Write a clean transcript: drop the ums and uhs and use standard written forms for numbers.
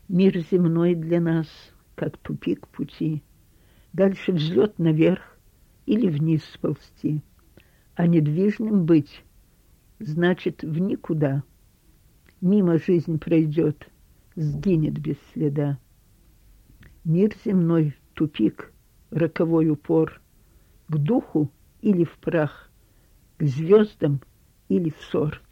Мир земной для нас, как тупик пути. Дальше взлет наверх или вниз сползти. А недвижным быть значит в никуда. Мимо жизнь пройдет, сгинет без следа. Мир земной — тупик, роковой упор. К духу или в прах, к звездам или в ссор.